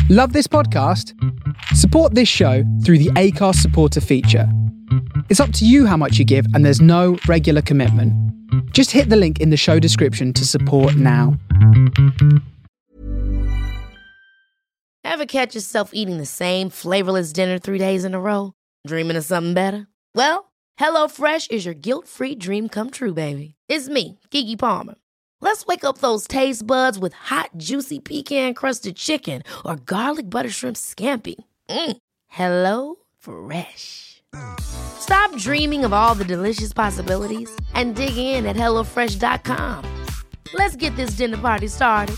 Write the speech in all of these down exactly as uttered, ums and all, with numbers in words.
Love this podcast? Support this show through the Acast supporter feature. It's up to you how much you give, and there's no regular commitment. Just hit the link in the show description to support now. Ever catch yourself eating the same flavorless dinner three days in a row? Dreaming of something better? Well, HelloFresh is your guilt-free dream come true, baby. It's me, Keke Palmer. Let's wake up those taste buds with hot, juicy pecan-crusted chicken or garlic butter shrimp scampi. Mm. Hello Fresh. Stop dreaming of all the delicious possibilities and dig in at hello fresh dot com. Let's get this dinner party started.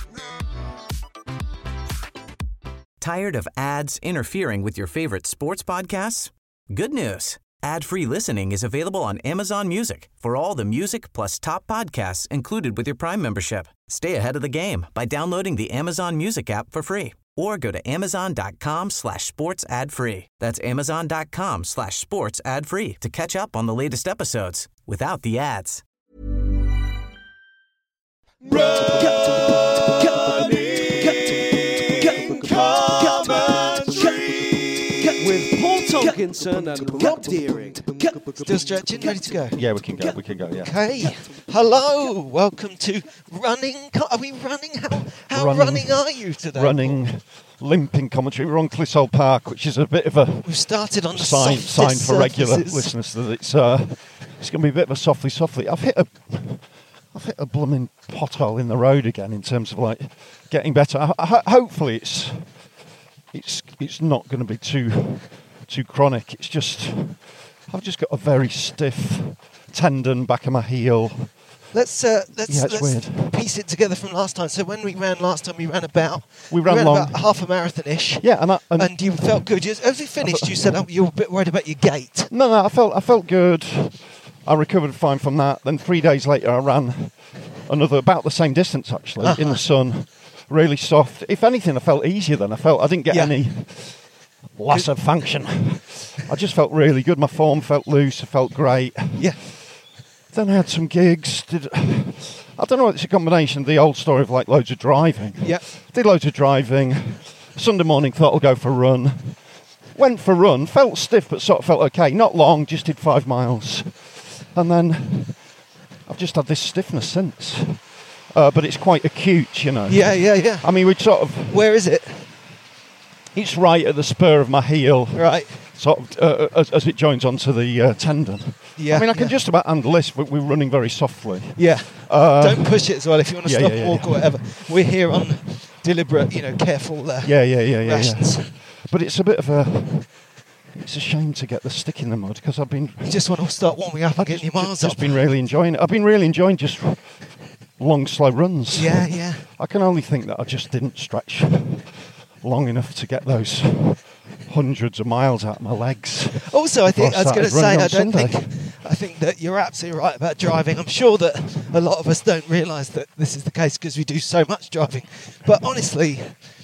Tired of ads interfering with your favorite sports podcasts? Good news. Ad-free listening is available on Amazon Music for all the music plus top podcasts included with your Prime membership. Stay ahead of the game by downloading the Amazon Music app for free or go to amazon.com slash sports ad free. That's amazon.com slash sports ad free to catch up on the latest episodes without the ads. With Paul Tomkinson and Rob Deering. Still stretching, ready to go? Yeah, we can go. We can go. Yeah. Okay. Hello. Welcome to running. Are we running? How how running, running are you today? Running, limping commentary. We're on Clissold Park, which is a bit of a. We've started on the sign sign for regular surfaces. listeners that it's uh, it's going to be a bit of a softly, softly. I've hit a. I've hit a blooming pothole in the road again in terms of like getting better. I, I, hopefully, it's it's it's not going to be too too chronic. It's just I've just got a very stiff tendon back of my heel. Let's uh, let's, yeah, it's let's weird. piece it together from last time. So when we ran last time, we ran about we ran, we ran long. about half a marathon-ish. Yeah, and, I, and, and you felt good. You, as we finished, you said oh, you were a bit worried about your gait. No, no, I felt I felt good. I recovered fine from that. Then three days later, I ran another about the same distance actually uh-huh. in the sun, really soft. If anything, I felt easier than I felt. I didn't get yeah. any loss of function. I just felt really good. My form felt loose. I felt great. Yeah. Then I had some gigs. Did I don't know. It's a combination of the old story of like loads of driving. Yeah. Did loads of driving. Sunday morning, thought I'll go for a run. Went for a run. Felt stiff, but sort of felt okay. Not long. Just did five miles. And then I've just had this stiffness since. Uh, but it's quite acute, you know. Yeah, yeah, yeah. I mean, we'd sort of... Where is it? It's right at the spur of my heel. Right. Sort of uh, as, as it joins onto the uh, tendon. Yeah. I mean, I can yeah. just about handle this, but we're running very softly. Yeah. Uh, Don't push it as well if you want to yeah, stop, yeah, yeah, walk, yeah. or whatever. We're here on deliberate, you know, careful uh, Yeah, yeah, yeah, yeah, rations. yeah. But it's a bit of a... It's a shame to get the stick in the mud because I've been... You just want to start warming up and getting your miles just, up. Just been really enjoying it. I've been really enjoying just long, slow runs. Yeah, yeah. I can only think that I just didn't stretch long enough to get those hundreds of miles out of my legs. Also, I think I was going to say, I don't Sunday. think... I think that you're absolutely right about driving. I'm sure that a lot of us don't realise that this is the case because we do so much driving. But honestly,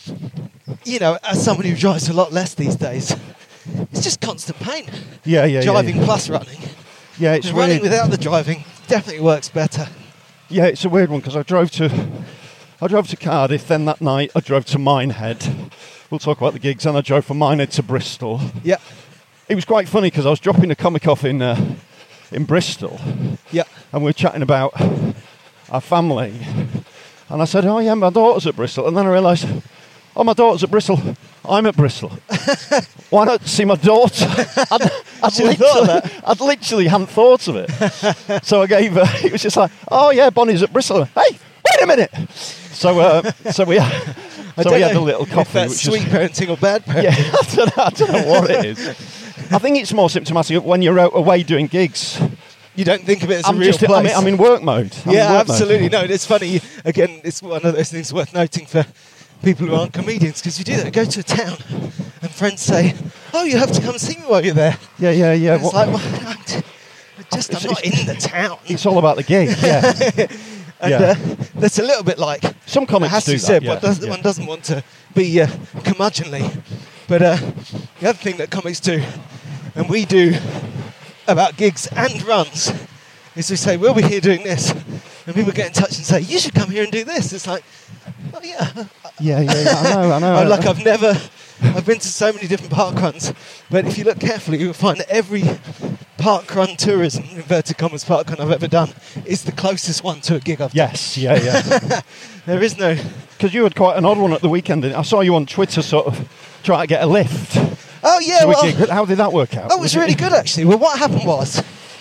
you know, as somebody who drives a lot less these days... It's just constant pain. Yeah, yeah, Driving yeah, yeah. plus running. Yeah, it's running weird. without the driving definitely works better. Yeah, it's a weird one because I drove to, I drove to Cardiff. Then that night I drove to Minehead. We'll talk about the gigs. And I drove from Minehead to Bristol. Yeah. It was quite funny because I was dropping a comic off in, uh, in Bristol. Yeah. And we were chatting about our family. And I said, "Oh yeah, my daughter's at Bristol." And then I realised, "Oh, my daughter's at Bristol. I'm at Bristol. Why not see my daughter?" I'd, I'd, literally, I'd literally hadn't thought of it. So I gave her, it was just like, "Oh yeah, Bonnie's at Bristol." Hey, wait a minute. So uh, so we so we had a little coffee. If that's which sweet was, parenting or bad parenting. Yeah, I don't, know, I don't know what it is. I think it's more symptomatic when you're out away doing gigs. You don't think of it as I'm a real just, place. I'm, in, I'm in work mode. I'm yeah, in work absolutely. Mode. No, it's funny. Again, it's one of those things worth noting for people who aren't comedians, because you do that. Go to a town and friends say, "Oh, you have to come and see me while you're there." Yeah, yeah, yeah. And it's like, well, I'm t- just It's- I'm not it's- in the town. It's all about the gig. Yeah. And Yeah. uh, that's a little bit like Some comics it has to do be that, said. yeah, One, doesn't, yeah. one doesn't want to be uh, curmudgeonly, but uh, the other thing that comics do, and we do about gigs and runs, is we say we'll be here doing this, and people get in touch and say you should come here and do this. It's like, oh yeah, Yeah, yeah, yeah, I know, I know. I'm like, I've never, I've been to so many different park runs, but if you look carefully, you'll find that every park run tourism, inverted commas park run I've ever done, is the closest one to a gig I've done. Yes, yeah, yeah. There is no... Because you had quite an odd one at the weekend. Didn't you? I saw you on Twitter sort of try to get a lift. Oh, yeah, to a well... gig. How did that work out? That was really good, actually. Well, what happened was,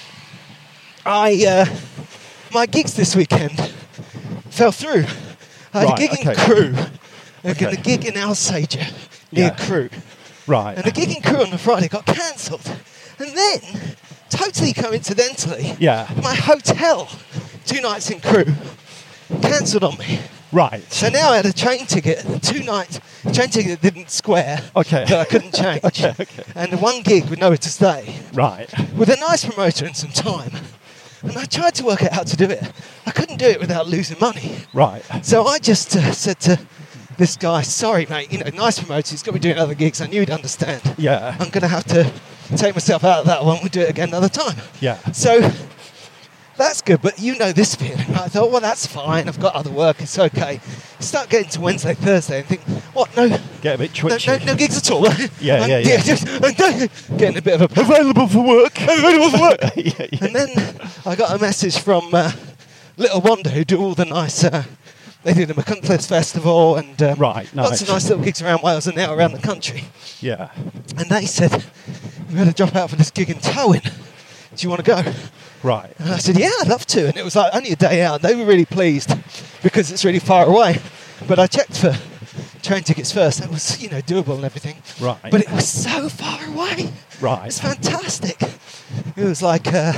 I uh, my gigs this weekend fell through. I had Right, a gig in okay. Crewe, and Okay. a gig in Alsager near Yeah. Crewe. Right. And the gig in Crewe on the Friday got cancelled. And then, totally coincidentally, Yeah. my hotel, two nights in Crewe, cancelled on me. Right. So now I had a train ticket, two nights, train ticket that didn't square, Okay. that I couldn't change, Okay, okay. and one gig with nowhere to stay, Right. with a nice promoter and some time. And I tried to work out how to do it. I couldn't do it without losing money. Right. So I just uh, said to this guy, sorry, mate, you know, nice promoter, he's got to be doing other gigs. I knew he'd understand. Yeah. I'm going to have to take myself out of that one. We'll do it again another time. Yeah. So that's good, but you know this feeling. Right? I thought, well, that's fine. I've got other work. It's okay. Start getting to Wednesday, Thursday, and think, what? No, Get a bit no, twitchy. no, no gigs at all. Yeah, I'm- yeah, yeah. just- I'm getting a bit of a Available for work. available for work. yeah, yeah. And then I got a message from uh, Little Wonder, who do all the nice. Uh, they did a McCuntcliffs Festival and um, Right, lots nice. of nice little gigs around Wales and now around the country. Yeah. And they said, "We had to drop out for this gig in Towin. Do you want to go?" Right. And I said, "Yeah, I'd love to." And it was like only a day out. They were really pleased because it's really far away. But I checked for train tickets first. That was, you know, doable and everything. Right. But it was so far away. Right. It's fantastic. It was like a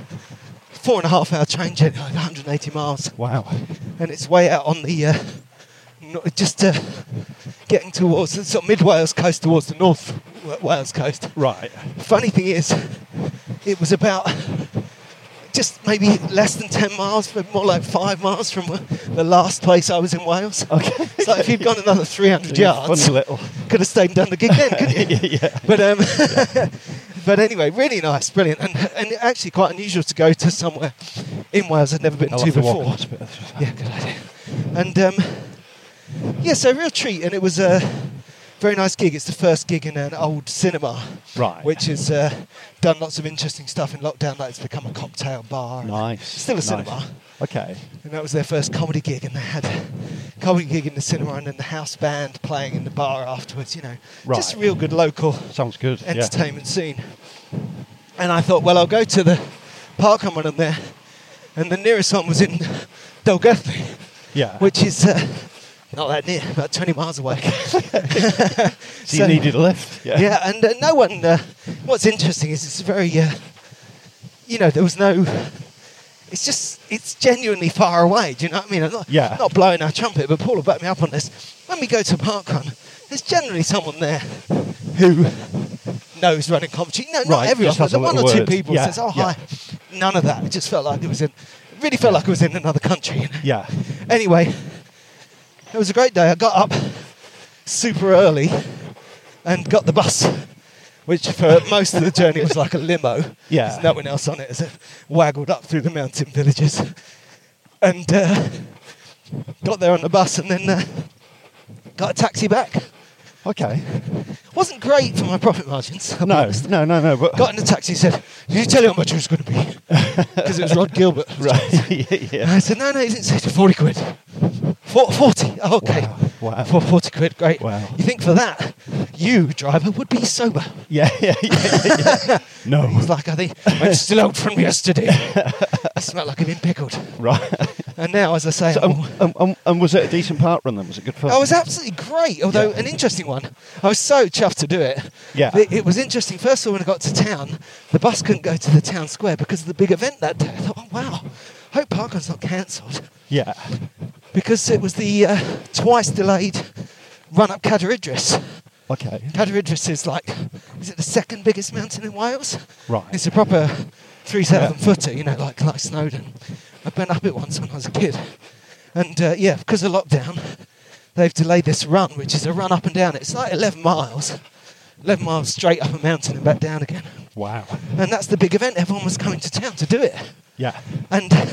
four and a half hour train journey, like one hundred eighty miles. Wow. And it's way out on the, uh, no- just uh, getting towards the sort of mid Wales coast towards the North Wales coast. Right. Funny thing is, it was about just maybe less than ten miles, but more like five miles from the last place I was in Wales. Okay. So if you'd gone another three hundred yards, Funny little. could have stayed and done the gig then, couldn't you? yeah, yeah. But um, but anyway, really nice, brilliant, and and actually quite unusual to go to somewhere in Wales I'd never been I'll to have to walk before. a little bit. Yeah, good idea. And um, yeah, so real treat, and it was a very nice gig. It's the first gig in an old cinema, Right. which has uh, done lots of interesting stuff in lockdown. Like it's become a cocktail bar. and Nice. Still a nice. cinema. Okay. And that was their first comedy gig, and they had a comedy gig in the cinema, and then the house band playing in the bar afterwards. You know, just Right. real good local Sounds good. Yeah. entertainment scene. And I thought, well, I'll go to the park I'm on there, and the nearest one was in Dolgelly, Yeah. which is uh, not that near, about twenty miles away. so you needed a lift. Yeah. Yeah, and uh, no one. Uh, what's interesting is it's very, uh, you know, there was no. It's just, it's genuinely far away. Do you know what I mean? I'm not, Yeah. not blowing our trumpet, but Paul will back me up on this. When we go to a park run, there's generally someone there who knows running comedy. No, not Right, everyone. just has But a one or little two word. people Yeah, says, "Oh, yeah. hi." None of that. It just felt like it was in. It really felt like it was in another country. You know? Yeah. Anyway, it was a great day. I got up super early and got the bus, which for most of the journey was like a limo. Yeah. There's no one else on it as it waggled up through the mountain villages. And uh, got there on the bus and then uh, got a taxi back. Okay. Wasn't great for my profit margins. I'll be No, honest. no, no, no. But Got in the taxi and said, "Did you tell you how much it was going to be?" Because it was Rod Gilbert. right. yeah, And yeah. I said, "No, no, he didn't say it. forty quid. For- forty. Oh, okay. Wow. Wow. For forty quid, great. Wow. You think for that, you, driver, would be sober." Yeah, yeah, yeah, yeah, yeah. No. He's like, "I think I'm still out from yesterday. I smell like I've been pickled." Right. And now, as I say, So, I'm- um, um, um, and was it a decent park run then? Was it good fun? I was absolutely great, although Yeah. an interesting one. I was so chuffed to do it. Yeah. It, it was interesting. First of all, when I got to town, the bus couldn't go to the town square because of the big event that day. I thought, "Oh, wow, hope Parkrun's not cancelled." Yeah. Because it was the uh, twice delayed run up Cadair Idris. Okay. Cadair Idris is like, is it the second biggest mountain in Wales? Right. It's a proper three thousand Yeah. footer, you know, like, like Snowdon. I've been up it once when I was a kid. And uh, yeah, because of lockdown, they've delayed this run, which is a run up and down. It's like eleven miles. eleven miles straight up a mountain and back down again. Wow. And that's the big event. Everyone was coming to town to do it. Yeah. And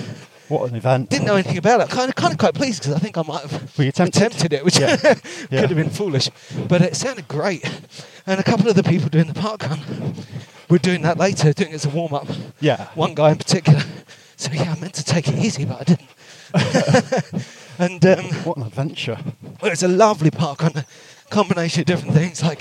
What an event. Didn't know anything about it. Kind of, kind of quite pleased because I think I might have Were you tempted? attempted it, which Yeah. could Yeah. have been foolish. But it sounded great. And a couple of the people doing the park run were doing that later, doing it as a warm-up. Yeah. One guy in particular. So yeah, I meant to take it easy, but I didn't. and um, What an adventure. well, it's a lovely park run, a combination of different things. Like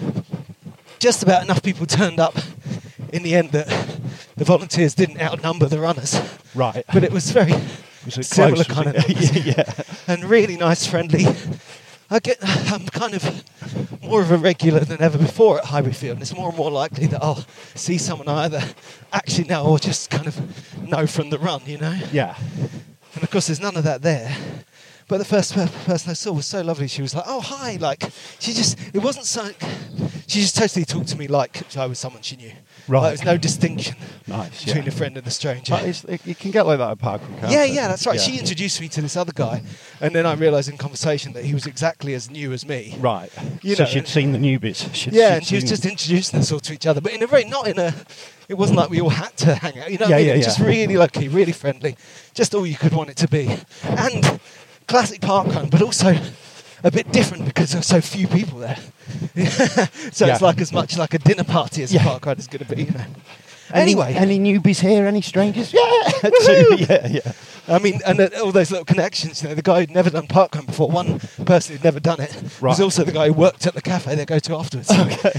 just about enough people turned up in the end that the volunteers didn't outnumber the runners. Right. But it was very Was it similar close, kind was of it? yeah, yeah. and really nice, friendly. I get, I'm kind of more of a regular than ever before at Highbury Field, and it's more and more likely that I'll see someone I either actually know or just kind of know from the run, you know? Yeah. And of course, there's none of that there. But the first per- person I saw was so lovely. She was like, "Oh, hi!" Like she just, it wasn't so. She just totally talked to me like I was someone she knew. Right. Like, there was no distinction Nice, between yeah. a friend and a stranger. But it's, it, you can get like that at parkrun, can't Yeah, it? yeah, that's right. Yeah. She introduced me to this other guy, and then I realised in conversation that he was exactly as new as me. Right. You so know, she'd seen the newbies. She'd, Yeah, she'd and she was seen- just introducing us all to each other, but in a very, not in a, it wasn't like we all had to hang out, you know what Yeah, I mean? yeah, It was just yeah. really lucky, really friendly, just all you could want it to be. And classic parkrun, but also a bit different because there are so few people there. so Yeah. it's like as much like a dinner party as Yeah. a parkrun is going to be, you know. Any, Anyway. Any newbies here? Any strangers? Yeah. Two, yeah, yeah. I mean, and uh, all those little connections, you know, the guy who'd never done parkrun before, one person who'd never done it, was Right. also the guy who worked at the cafe they go to afterwards.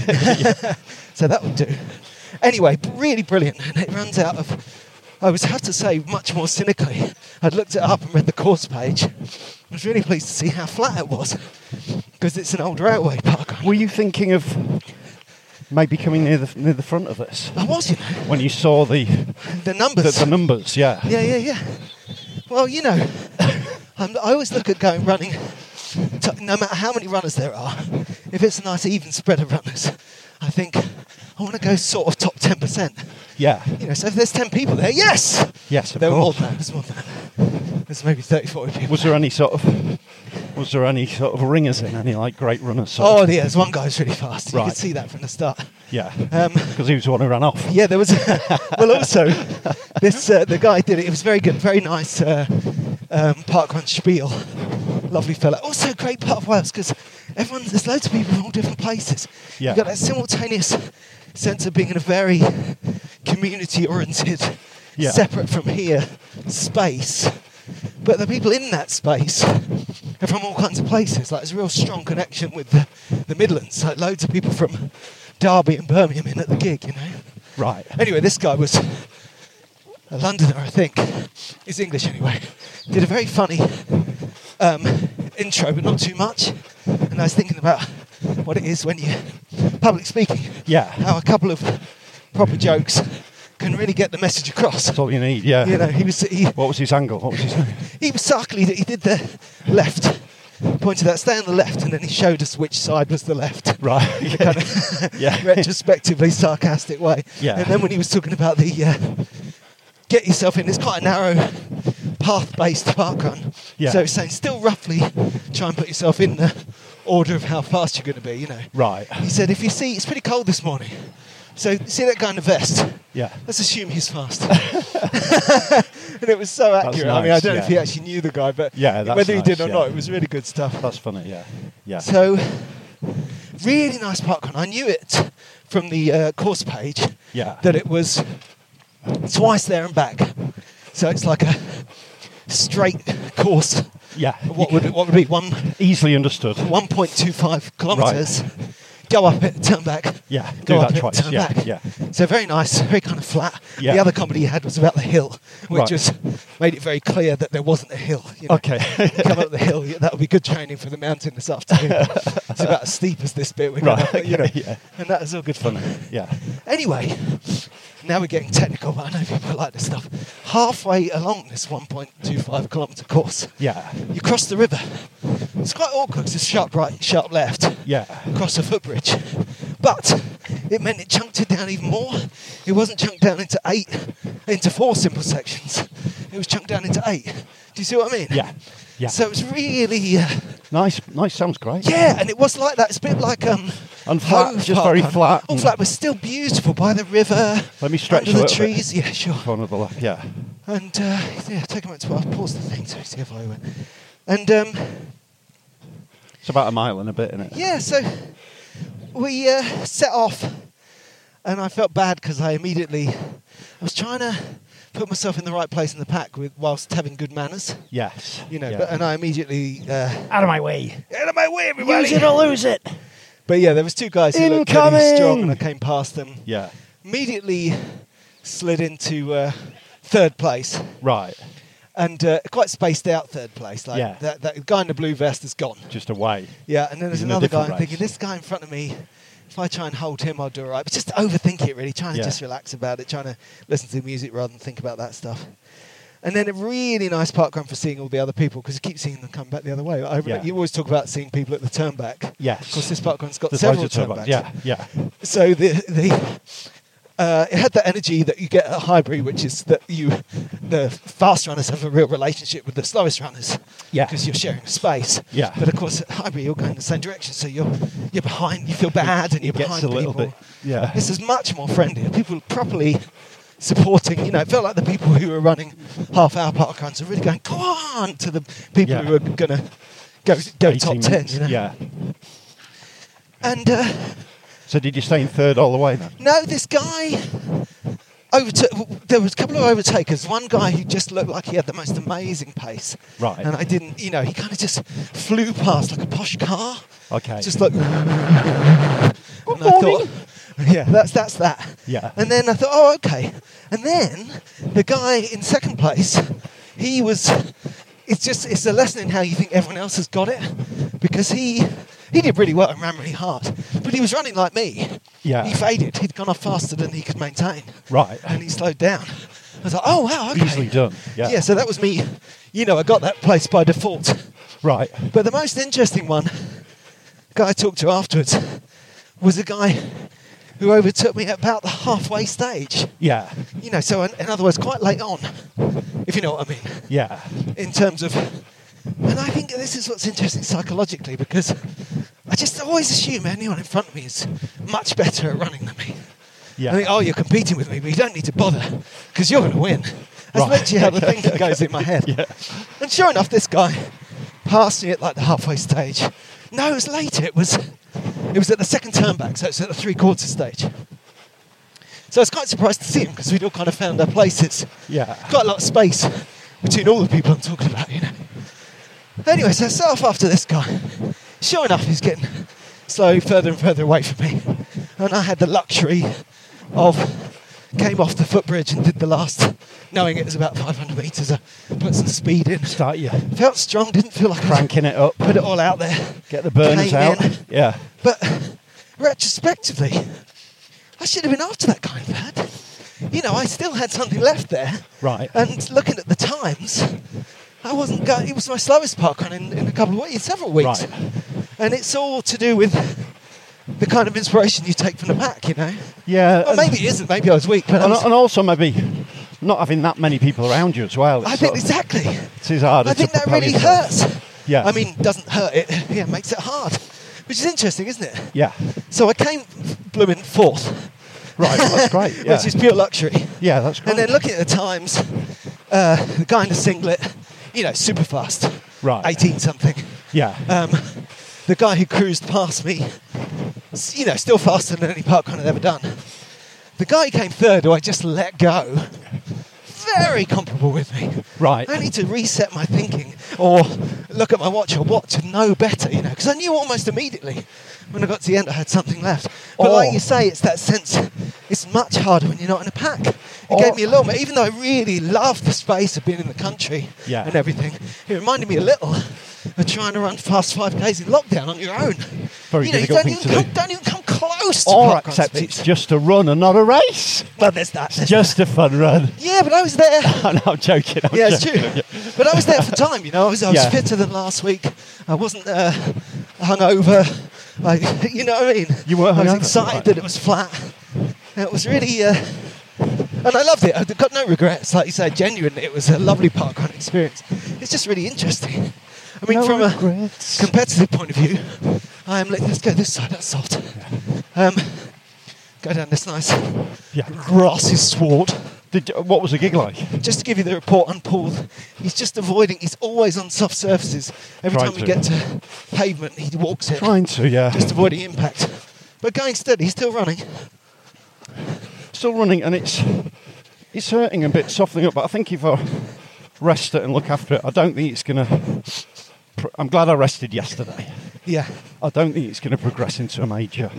So that would do. Anyway, b- really brilliant. And it runs out of, I was have to say, much more cynically. I'd looked it up and read the course page. I was really pleased to see how flat it was, because it's an old railway parkrun. Were you thinking of maybe coming near the near the front of this I was, you know, when you saw the the the, numbers. the numbers? Yeah. Yeah, yeah, yeah. Well, you know, I'm, I always look at going running, to, no matter how many runners there are, if it's a nice even spread of runners, I think I want to go sort of top ten percent. Yeah. You know, so if there's ten people there, yes! Yes, of There were more course. than that, there's more than that. There's maybe thirty, forty people. Was there any sort of was there any sort of ringers in? Any like great runners? Sort Oh, of? yeah, there's one guy who's really fast. You Right. could see that from the start. Yeah. Um, Because he was the one who ran off. Yeah, there was. Well, also, this uh, the guy did it. It was very good, very nice uh, um, parkrun spiel. Lovely fella. Also, great part of Wales because everyone, there's loads of people from all different places. Yeah. You've got that simultaneous sense of being in a very community-oriented, Yeah. separate from here space. But the people in that space are from all kinds of places. Like, there's a real strong connection with the, the Midlands. Like, loads of people from Derby and Birmingham in at the gig, you know. Right. Anyway, this guy was a Londoner, I think. He's English anyway. Did a very funny um, intro, but not too much. And I was thinking about what it is when you public speaking. Yeah. How a couple of proper jokes can really get the message across. That's all you need. Yeah. You know, he was he, What was his angle? What was his? he was sarcastic that he did the left, pointed out, stay on the left, and then he showed us which side was the left. Right. In a kind of Yeah. retrospectively sarcastic way. Yeah. And then when he was talking about the uh, get yourself in, it's quite a narrow path-based parkrun. Yeah. So it's saying still roughly try and put yourself in the order of how fast you're going to be, you know. Right. He said, if you see, it's pretty cold this morning. So see that guy in the vest? Yeah. Let's assume he's fast. And it was so accurate. I mean, I nice, don't know if he yeah. actually knew the guy, but Yeah, that's whether he nice, did or yeah. not, it was really good stuff. That's funny. Yeah. Yeah. So, really nice parkrun. I knew it from the uh, course page Yeah. that it was twice there and back. So it's like a straight course. Yeah. What would it, what would it be? One Easily understood. one point two five kilometres. Go up it, turn back. Yeah, Go do up that it, twice. turn Yeah, back. yeah. So very nice, very kind of flat. Yeah. The other comedy he had was about the hill, which Right. just made it very clear that there wasn't a hill. You know? Okay. You come up the hill, yeah, that would be good training for the mountain this afternoon. It's about as steep as this bit. We're going Right, up, you know, okay, yeah. and that was all good fun. Yeah. Anyway, now we're getting technical, but I know people like this stuff. Halfway along this one point two five kilometre course, Yeah. you cross the river. It's quite awkward because it's sharp right, sharp left. Yeah. Across a footbridge. But it meant it chunked it down even more. It wasn't chunked down into eight, into four simple sections. It was chunked down into eight. Do you see what I mean? Yeah. Yeah. So it was really, uh, Nice. Nice. Sounds great. yeah, and it was like that. It's a bit like um, And flat, Hove just very Park. flat All and- flat, but still beautiful by the river. Let me stretch under a the little bit. trees. Yeah, sure. One of the left. Yeah. And uh, yeah, take a moment to I'll pause the thing to see if I went. And um, It's about a mile and a bit, isn't it? yeah, so we uh, set off, and I felt bad because I immediately I was trying to put myself in the right place in the pack with whilst having good manners, Yes. you know. Yeah. But, and I immediately uh, Out of my way. out of my way, everybody. Use it or lose it. But yeah, there was two guys who looked Incoming! pretty strong, and I came past them. Yeah. Immediately slid into uh, third place, Right. and uh, quite spaced out third place. Like Yeah. that, that guy in the blue vest is gone. Just away. Yeah, and then there's He's in a another guy. different I'm thinking, race. this guy in front of me, if I try and hold him, I'll do all right. But just overthink it, really. Trying Yeah. to just relax about it, trying to listen to the music rather than think about that stuff. And then a really nice parkrun for seeing all the other people, because you keep seeing them come back the other way. I, Yeah. You always talk about seeing people at the turn back. Yes. Of course, this parkrun's got There's several loads of turn turbines. backs. Yeah, yeah. So the the uh, it had that energy that you get at Highbury, which is that you the fast runners have a real relationship with the slowest runners. Yeah. Because you're sharing space. Yeah. But of course, at Highbury, you're going the same direction, so you're you're behind. You feel bad, and you're It gets behind a little people. bit. Yeah. This is much more friendly. People are properly supporting. You know, it felt like the people who were running half-hour parkruns are really going, "Go on!" to the people Yeah. who are going to go go top eighteen ten. minutes. You know? Yeah. And. Uh, So did you stay in third all the way then? No, this guy overtook. There was a couple of overtakers. One guy who just looked like he had the most amazing pace. Right. And I didn't, you know, he kind of just flew past like a posh car. Okay. Just like. And I thought, yeah, that's that's that. Yeah. And then I thought, oh, okay. And then the guy in second place, he was. It's just it's a lesson in how you think everyone else has got it, because he. He did really well and ran really hard, but he was running like me. Yeah. He faded. He'd gone off faster than he could maintain. Right. And he slowed down. I was like, oh, wow, okay. Easily done. Yeah. Yeah, so that was me. You know, I got that place by default. Right. But the most interesting one, the guy I talked to afterwards, was a guy who overtook me at about the halfway stage. Yeah. You know, so in, in other words, quite late on, if you know what I mean, Yeah. in terms of... And I think this is what's interesting psychologically, because I just always assume anyone in front of me is much better at running than me. Yeah. I think, oh, you're competing with me, but you don't need to bother, because you're going to win. That's Right. literally how the thinking goes in my head. Yeah. And sure enough, this guy passed me at like the halfway stage. No, it was later. It was, it was at the second turn back, so it's at the three-quarter stage. So I was quite surprised to see him, because we'd all kind of found our places. Yeah. Quite a lot of space between all the people I'm talking about, you know. Anyway, so I set off after this guy. Sure enough, he's getting slowly further and further away from me. And I had the luxury of, came off the footbridge and did the last, knowing it was about five hundred metres. I put some speed in. Start you Felt strong, didn't feel like cranking it up. I put it all out there. Get the burners Came out. in. Yeah. But retrospectively, I should have been after that guy, in fact. You know, I still had something left there. Right. And looking at the times, I wasn't going. It was my slowest parkrun in, in a couple of weeks, several weeks. Right. And it's all to do with the kind of inspiration you take from the pack, you know. Yeah. Well, maybe it isn't. Maybe I was weak, but I, And, was, and also maybe not having that many people around you as well. I It's think sort of- exactly. It is harder I think to that propel really yourself. hurts. Yeah. I mean, doesn't hurt it. Yeah, makes it hard, which is interesting, isn't it? Yeah. So I came blooming fourth. Right. Well, that's great. Yeah. Which is pure luxury. Yeah, that's great. And then looking at the times, uh, the guy in the singlet, you know, super fast. Right. eighteen something. Yeah. Um, the guy who cruised past me, s- you know, still faster than any parkrun I'd ever done. The guy who came third, who I just let go, very comparable with me. Right. I need to reset my thinking or look at my watch or what to know better, you know, because I knew almost immediately when I got to the end I had something left. But Oh. like you say, it's that sense, it's much harder when you're not in a pack. It Oh. gave me a little bit, even though I really loved the space of being in the country Yeah. and everything, it reminded me a little of trying to run fast five Ks in lockdown on your own. Very you know, you difficult don't thing even, to do. come, don't even come close to Or parkrun except speed. it's just a run and not a race. Well, there's that. It's there's just a fun run. that. Yeah, but I was there. I know, I'm joking. I'm Yeah, it's joking. true. But I was there for time, you know. I was, I was Yeah. fitter than last week. I wasn't uh, hungover. I, you know what I mean? You weren't I was hungover? excited Right. that it was flat. It was really, uh, and I loved it. I've got no regrets. Like you said, genuinely, it was a lovely parkrun experience. It's just really interesting. I mean, No from regrets. a competitive point of view, I am. Like, let's go this side. That's salt. Um, go down this nice Yeah. grassy sward. Did what was the gig like? Just to give you the report on Paul, he's just avoiding. He's always on soft surfaces. Every Trying time we to. get to pavement, he walks it. Trying to, yeah. Just avoiding impact. But going steady, he's still running. Still running, and it's it's hurting a bit, softening up. But I think if I rest it and look after it, I don't think it's going to... I'm glad I rested yesterday. Yeah. I don't think it's going to progress into a major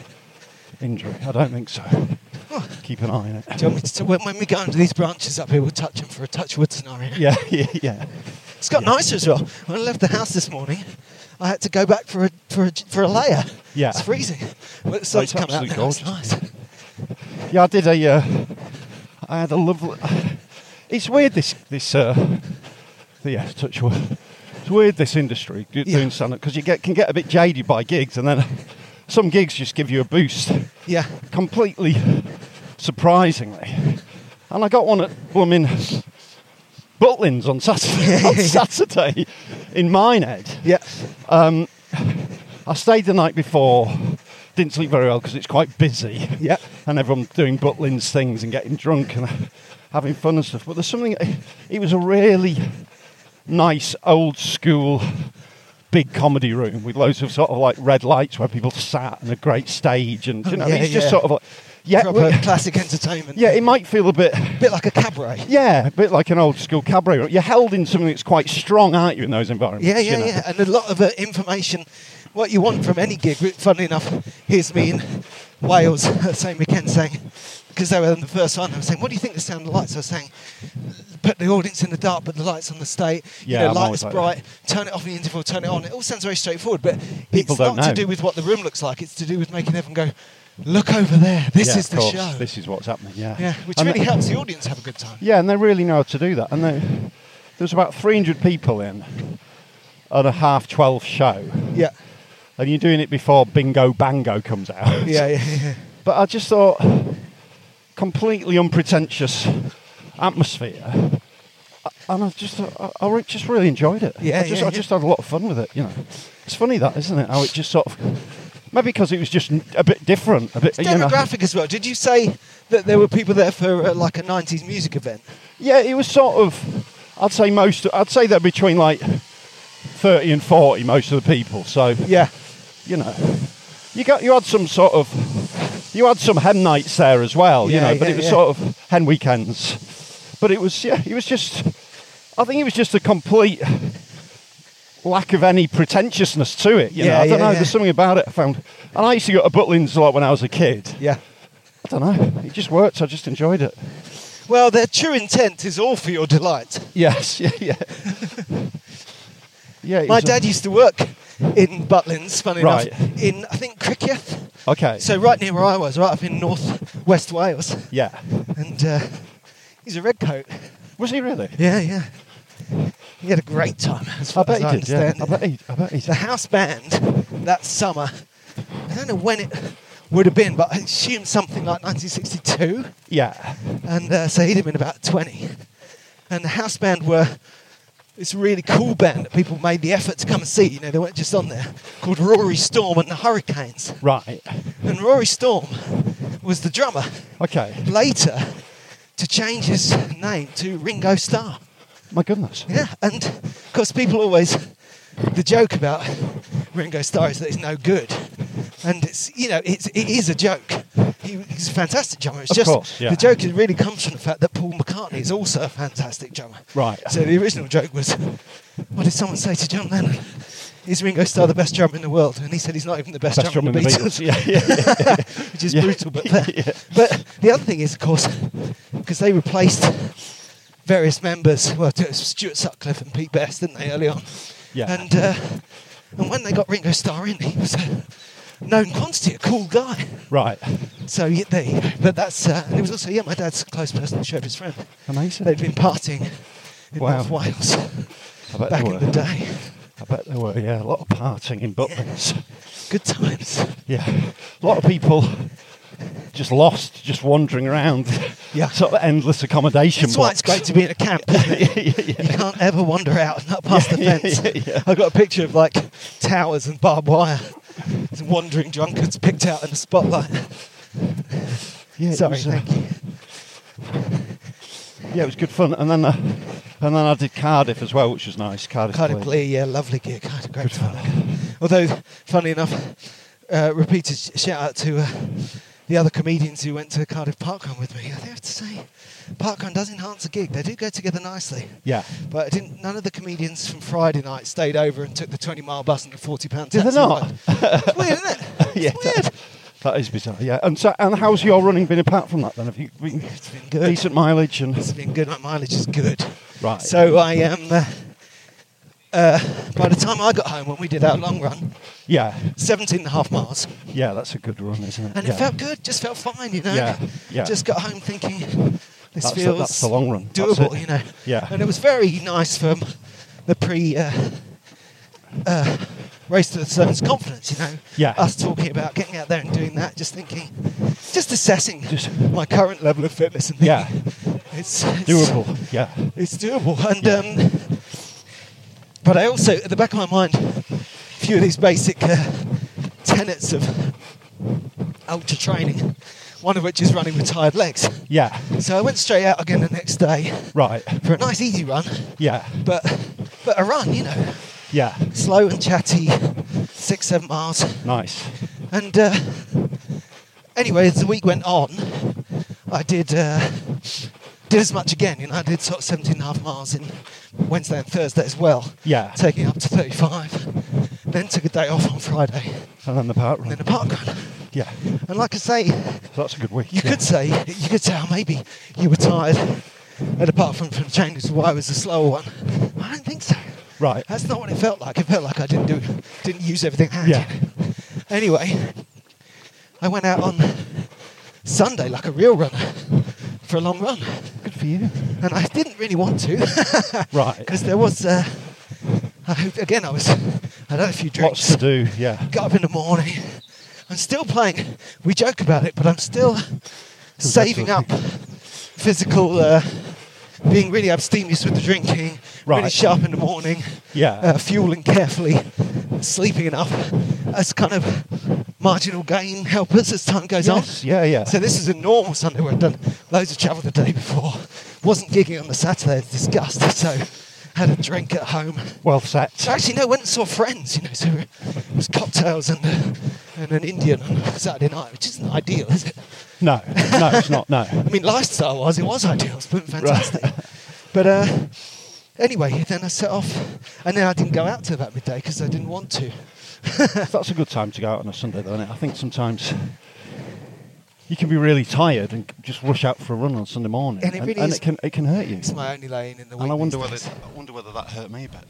injury. I don't think so. Oh. Keep an eye on it. Do you want me to, when, when we go into these branches up here, we'll touch them for a touch wood scenario. Yeah, yeah, yeah. It's got Yeah. nicer as well. When I left the house this morning, I had to go back for a for a, for a layer. Yeah. It's freezing. But the Oh, sun's it's come out absolutely now. It's gorgeous. nice. Yeah, I did a. Uh, I had a lovely. It's weird this this. Uh, yeah, touch wood. It's weird this industry do- Yeah. doing stand-up because you get can get a bit jaded by gigs, and then some gigs just give you a boost. Yeah. Completely surprisingly, and I got one at blooming Butlins on Saturday. on Saturday in Minehead. Yeah. Um, I stayed the night before. Didn't sleep very well because it's quite busy. Yeah. And everyone's doing Butlins things and getting drunk and having fun and stuff. But there's something. It was a really nice old school big comedy room with loads of sort of like red lights where people sat and a great stage and you know Yeah, it's just yeah. sort of like yeah Proper we- classic entertainment. yeah it might feel a bit bit like a cabaret. yeah a bit like an old school cabaret room. You're held in something that's quite strong, aren't you, in those environments? Yeah, yeah, you know? yeah. And a lot of uh, information, what you want from any gig. Funnily enough, here's me in Wales, same weekend, saying, because they were in the first one, I was saying, what do you think the sound of the lights? I was saying, put the audience in the dark, put the lights on the stage, Yeah, you know, I'm light always is like bright, turn it off in the interval, turn it on. It all sounds very straightforward, but People it's don't not to know. do with what the room looks like. It's to do with making everyone go, look over there, this Yeah, is of the course, show. This is what's happening. Yeah, Yeah, which And really they- helps the audience have a good time. Yeah, and they really know how to do that. And they, there was about three hundred people in at a half twelve show, Yeah, and you're doing it before Bingo Bango comes out. yeah, yeah, yeah. But I just thought, completely unpretentious atmosphere, and I just, I, I re- just really enjoyed it. Yeah, I just, yeah, I yeah. just had a lot of fun with it. You know, it's funny that, isn't it? How it just sort of, maybe because it was just a bit different, a bit, you know. Demographic as well. Did you say that there were people there for uh, like a nineties music event? Yeah, it was sort of, I'd say most, I'd say they're between like thirty and forty, most of the people. So, Yeah. you know, you got, you had some sort of, you had some hen nights there as well, you Yeah, know, but yeah, it was yeah. sort of hen weekends. But it was, yeah, it was just, I think it was just a complete lack of any pretentiousness to it, you know. Yeah, I don't yeah, know, yeah. there's something about it I found. And I used to go to Butlins a lot when I was a kid. Yeah. I don't know, it just worked, I just enjoyed it. Well, their true intent is all for your delight. Yes, yeah, yeah. yeah, it My was a- dad used to work in Butlins, funny Right. enough, in, I think, Criccieth. Okay. So right near where I was, right up in north west Wales. Yeah. And uh, he's a redcoat. Was he really? Yeah, yeah. He had a great time, as far I bet as I he did, yeah. understand. I bet he, I bet he The did. house band that summer, I don't know when it would have been, but I assume something like nineteen sixty-two. Yeah. And uh, so he'd have been about twenty. And the house band were this really cool band that people made the effort to come and see. You know, they weren't just on there, called Rory Storm and the Hurricanes. Right. And Rory Storm was the drummer. Okay. Later, to change his name to Ringo Starr. My goodness. Yeah, and of course people always, the joke about Ringo Starr is that he's no good. And it's, you know, it's, it is a joke. He, he's a fantastic drummer. It's Of just, course, yeah. the joke is- really comes from the fact that Paul McCartney is also a fantastic drummer. Right. So the original joke was, what did someone say to John Lennon? Is Ringo Starr the best drummer in the world? And he said he's not even the best, Best drummer drum in in the the Beatles. Beatles. Yeah, yeah, yeah. Which is Yeah. brutal, but fair. Yeah. But the other thing is, of course, because they replaced various members, well, it was Stuart Sutcliffe and Pete Best, didn't they, early on? Yeah. And uh, and when they got Ringo Starr in, he was a known quantity, a cool guy. Right. So yeah, there you go. But that's, uh, and it was also, yeah, my dad's close personal chauffeur's friend. Amazing. They'd been partying in Wow. North Wales I bet back they in were. the day. I bet there were, yeah. A lot of partying in Butlins. Good times. Yeah. A lot of people just lost, just wandering around. Yeah. Sort of endless accommodation That's why blocks. it's great to be in a camp, isn't it? yeah, yeah, yeah. You can't ever wander out and up past the Yeah, fence. yeah, yeah. I've got a picture of like towers and barbed wire. Some wandering drunkards picked out in the spotlight. Yeah, it Sorry, was, uh, thank you. Yeah, it was good fun. And then uh, and then I did Cardiff as well, which was nice. Cardiff, Cardiff Glee. Glee, yeah, lovely gig. I had a great Good time. fun. Although, funnily enough, uh, repeated sh- shout out to uh, the other comedians who went to Cardiff Parkrun with me. I have to say, Parkrun does enhance a gig. They do go together nicely. Yeah. But I didn't. None of the comedians from Friday night stayed over and took the twenty mile bus and the forty pound Did taxi. they not? ride. It's weird, isn't it? It's Yeah, weird. That is bizarre. Yeah. And so, and how's your running been apart from that? Then have you been It's been good. decent mileage and It's been good. My mileage is good. right? So I am. Um, uh, uh, by the time I got home, when we did our long run, yeah, seventeen and a half miles, yeah, that's a good run, isn't it? and yeah. it felt good. Just felt fine, you know. Yeah, yeah. Just got home thinking this That's the- feels that's the long run. That's doable, it. you know. Yeah. And it was very nice from the pre uh, uh, race to the Stones confidence, you know. Yeah. Us talking about getting out there and doing that, just thinking, just assessing Just- my current level of fitness and Yeah. thinking, it's, it's Doable. Yeah. It's doable, and um, but I also, at the back of my mind, a few of these basic uh, tenets of ultra training. One of which is running with tired legs. Yeah. So I went straight out again the next day Right. for a nice easy run, Yeah. but but a run, you know, Yeah. slow and chatty, six seven miles. Nice. And uh, anyway, as the week went on, I did uh, did as much again. You know, I did sort of seventeen and a half miles in Wednesday and Thursday as well. Yeah. Taking up to thirty-five. Then took a day off on Friday, And then the park and run. then a park run. Yeah. And like I say, So that's a good week. you yeah. could say you could say, oh, maybe you were tired. And apart from from changes, why I was the slower one? I don't think so. Right. That's not what it felt like. It felt like I didn't do, didn't use everything I had. Yeah. Anyway, I went out on Sunday like a real runner for a long run, Good for you. and I didn't really want to. Right. Because there was, uh, I, again, I was, I had a few drinks. Lots to do. Yeah. Got up in the morning. I'm still playing. We joke about it, but I'm still saving up physical. Uh, being really abstemious with the drinking, really Right. sharp in the morning, Yeah. uh, fueling carefully, sleeping enough as kind of marginal gain helpers as time goes Yes. on. Yeah. Yeah. So this is a normal Sunday where I'd done loads of travel the day before. Wasn't gigging on the Saturday, it's disgusting, so had a drink at home. Well set. Actually, no, went and saw friends, you know, so it was cocktails and, uh, and an Indian on Saturday night, which isn't ideal, is it? No. No, it's not. No. I mean, lifestyle-wise, it was ideal. It was fantastic. But uh, anyway, then I set off, and then I didn't go out till about midday because I didn't want to. That's a good time to go out on a Sunday, though, isn't it? I think sometimes you can be really tired and just rush out for a run on Sunday morning, And it really and is- it can it can hurt you. It's my only lane in the week. And I wonder these whether days. I wonder whether that hurt me a bit.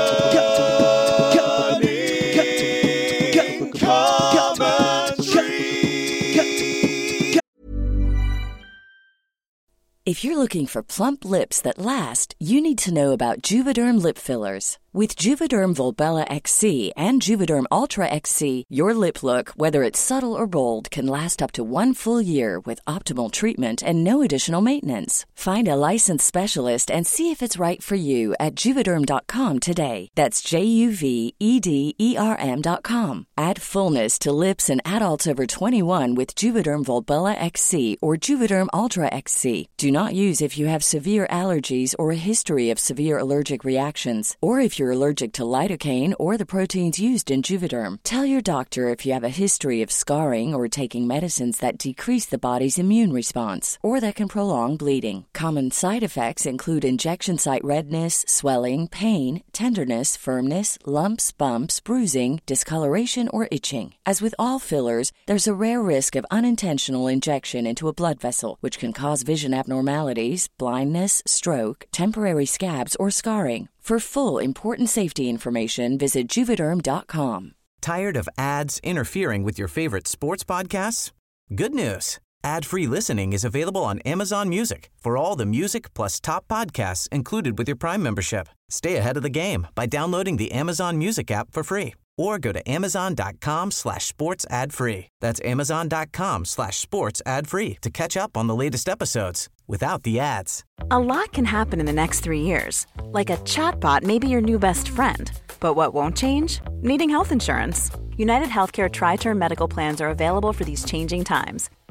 If you're looking for plump lips that last, you need to know about Juvederm lip fillers. With Juvederm Volbella X C and Juvederm Ultra X C, your lip look, whether it's subtle or bold, can last up to one full year with optimal treatment and no additional maintenance. Find a licensed specialist and see if it's right for you at Juvederm dot com today. That's J U V E D E R M dot com. Add fullness to lips in adults over twenty-one with Juvederm Volbella X C or Juvederm Ultra X C. Do not use if you have severe allergies or a history of severe allergic reactions, or if you're allergic to lidocaine or the proteins used in Juvederm. Tell your doctor if you have a history of scarring or taking medicines that decrease the body's immune response or that can prolong bleeding. Common side effects include injection site redness, swelling, pain, tenderness, firmness, lumps, bumps, bruising, discoloration, or itching. As with all fillers, there's a rare risk of unintentional injection into a blood vessel, which can cause vision abnormalities, blindness, stroke, temporary scabs, or scarring. For full, important safety information, visit Juvederm dot com. Tired of ads interfering with your favorite sports podcasts? Good news. Ad-free listening is available on Amazon Music for all the music plus top podcasts included with your Prime membership. Stay ahead of the game by downloading the Amazon Music app for free or go to amazon.com slash sports ad free. That's amazon.com slash sports ad free to catch up on the latest episodes without the ads. A lot can happen in the next three years. Like a chatbot may be your new best friend. But what won't change? Needing health insurance. United Healthcare Tri-Term Medical Plans are available for these changing times.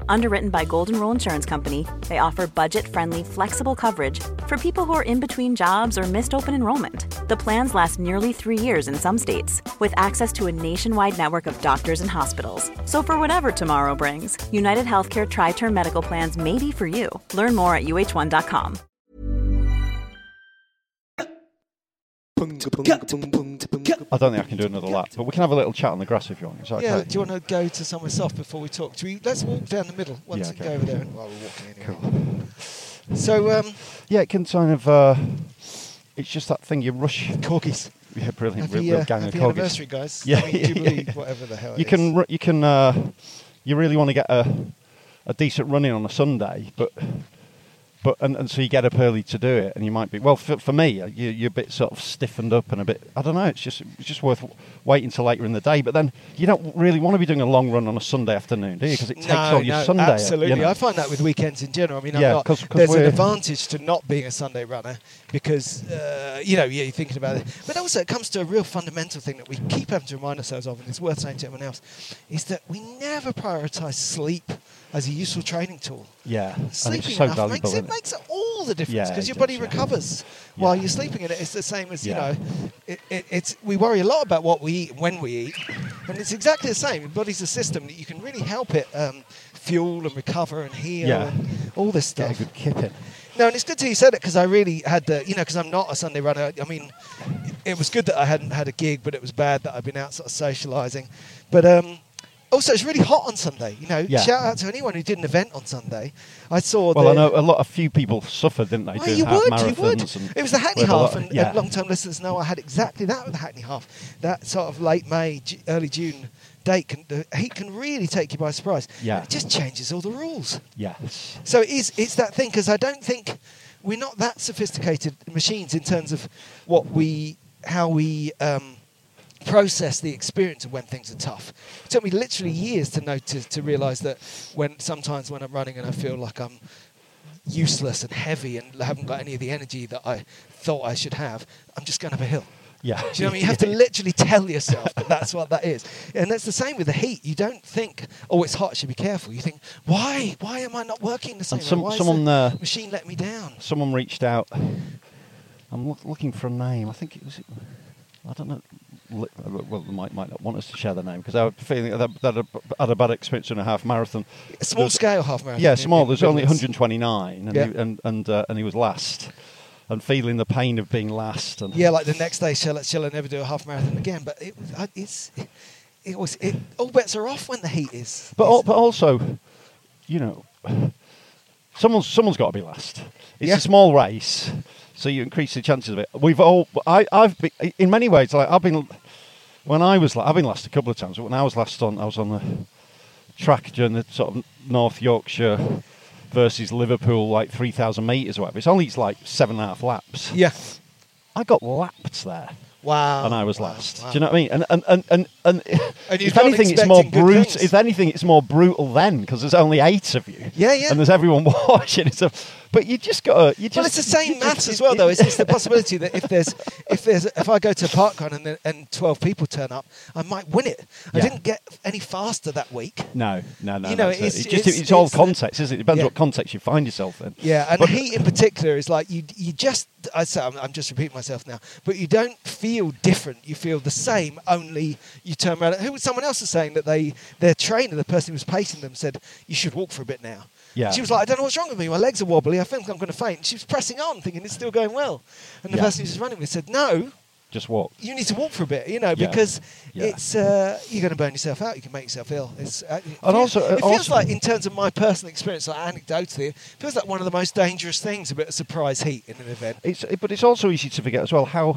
Underwritten by Golden Rule Insurance Company, they offer budget-friendly, flexible coverage for people who are in between jobs or missed open enrollment. The plans last nearly three years in some states, with access to a nationwide network of doctors and hospitals. So for whatever tomorrow brings, United Healthcare Tri-Term Medical Plans may be for you. Learn more at U H one dot com. I don't think I can do another lap, but we can have a little chat on the grass if you want. Is that Yeah, okay? do you want to go to somewhere soft before we talk? Do we, let's walk down the middle once Yeah, we okay. go over there and while we're walking anyway. Cool. So, um, yeah, it can kind of. Uh, it's just that thing you rush. Corgis. Yeah, brilliant. Happy, real, real uh, gang happy of corgis. anniversary, guys. Yeah, I mean, yeah, Jubilee, yeah. whatever the hell it You is. can. ru- You can. Uh, you really want to get a a decent run in on a Sunday, but. But and, and so you get up early to do it, and you might be well. For, for me, you, you're a bit sort of stiffened up and a bit. I don't know. It's just it's just worth waiting till later in the day. But then you don't really want to be doing a long run on a Sunday afternoon, do you? Because it takes no, all your no, Sunday. absolutely. You know? I find that with weekends in general. I mean, I'm Yeah, not, 'cause- 'cause there's an we're- advantage to not being a Sunday runner because, uh, you know, yeah, you're thinking about it. But also it comes to a real fundamental thing that we keep having to remind ourselves of, and it's worth saying to everyone else, is that we never prioritise sleep as a useful training tool. Yeah, and Sleeping it's so enough valuable. makes, it isn't it? makes all the difference Yeah, because it your does, body yeah. recovers Yeah. while you're sleeping in it. It's the same as, Yeah. you know, it, it, it's we worry a lot about what we eat and when we eat, and it's exactly the same. Your body's a system that you can really help it um, fuel and recover and heal Yeah. and all this Get a stuff. good kip in. No, and it's good to you said it because I really had the, you know, because I'm not a Sunday runner. I mean, it was good that I hadn't had a gig, but it was bad that I've been out sort of socialising. But um, also, it's really hot on Sunday. You know, Yeah. shout out to anyone who did an event on Sunday. I saw. Well, the, I know a lot. A few people suffered, didn't they? Well, doing you half would, you would. marathons and It was the Hackney with a lot- Half, and, yeah. and long-term listeners know I had exactly that with the Hackney Half. That sort of late May, Ju- early June date, can, the heat can really take you by surprise. Yeah. It just changes all the rules. Yes. So it is, it's that thing, because I don't think we're not that sophisticated machines in terms of what we, how we um, process the experience of when things are tough. It took me literally years to know to, to realise that when sometimes when I'm running and I feel like I'm useless and heavy and haven't got any of the energy that I thought I should have, I'm just going up a hill. Yeah. Do you know what I mean? You have to literally tell yourself that that's what that is. And that's the same with the heat. You don't think, oh, it's hot, I should be careful. You think, why? Why am I not working the same And some- way? Why someone, is the uh, machine let me down? Someone reached out. I'm look, looking for a name. I think it was. I don't know. Li- Well, they might might not want us to share the name because I have a feeling that that had a, had a bad experience in a half marathon. A small There's- scale half marathon. Yeah, in- small. in There's only Midlands. one hundred twenty-nine, and Yeah. he, and and, uh, and he was last, and feeling the pain of being last. And Yeah, like the next day, shall I, shall I never do a half marathon again? But it, I- it's, it, it was, it, all bets are off when the heat is. But al- is- but also, you know, someone's someone's got to be last. It's Yeah. a small race, so you increase the chances of it. We've all. I I've been, in many ways like I've been. When I was, la- I've been last a couple of times. But when I was last on, I was on the track during the sort of North Yorkshire versus Liverpool, like three thousand metres or whatever. It's only like seven and a half laps. yeah. I got lapped there. Wow. And I was wow, last. wow. Do you know what I mean? And and and and, and, And you've if gone anything, it's more expecting good brutal. things. If anything, it's more brutal then because there's only eight of you. Yeah, yeah. And there's everyone watching. So, but you just got to. You just. Well, it's the same you maths just- as well, though. It's, it's the possibility that if there's, if there's, if I go to a park run and, the, and twelve people turn up, I might win it. I Yeah. didn't get any faster that week. No, no, no. You know, that's it. it's- It's just it's- it's, all it's the- context, isn't it? It depends Yeah. what context you find yourself in. Yeah, and But- the heat in particular is like you, you just, I say, I'm, I'm just repeating myself now, but you don't feel different. You feel the same. Only you turn around. Who was someone else was saying that they, their trainer, the person who was pacing them, said you should walk for a bit now. Yeah. She was like, I don't know what's wrong with me. My legs are wobbly. I think I'm going to faint. She was pressing on, thinking it's still going well. And the Yeah. person who was running with said, no, Just walk. you need to walk for a bit, you know, Yeah. because Yeah. it's uh, you're going to burn yourself out. You can make yourself ill. It's, uh, it And feels, also- uh, it feels also- like, in terms of my personal experience, like anecdotally, it feels like one of the most dangerous things about a surprise heat in an event. It's, but it's also easy to forget as well how,